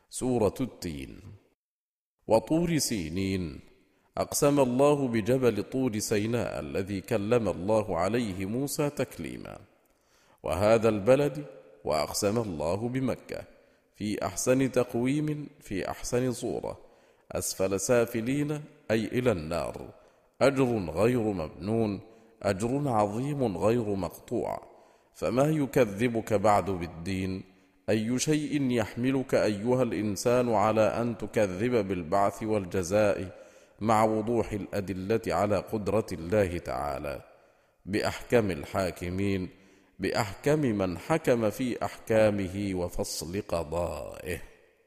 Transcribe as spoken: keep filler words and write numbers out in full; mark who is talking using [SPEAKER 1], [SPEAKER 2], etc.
[SPEAKER 1] سورة التين. وطور سينين، أقسم الله بجبل طور سيناء الذي كلم الله عليه موسى تكليما. وهذا البلد، وأقسم الله بمكة في أحسن تقويم في أحسن صورة، أسفل سافلين أي إلى النار، أجر غير ممنون، أجر عظيم غير مقطوع. فما يكذبك بعد بالدين؟ أي شيء يحملك أيها الإنسان على أن تكذب بالبعث والجزاء مع وضوح الأدلة على قدرة الله تعالى، بأحكم الحاكمين، بأحكم من حكم في أحكامه وفصل قضائه.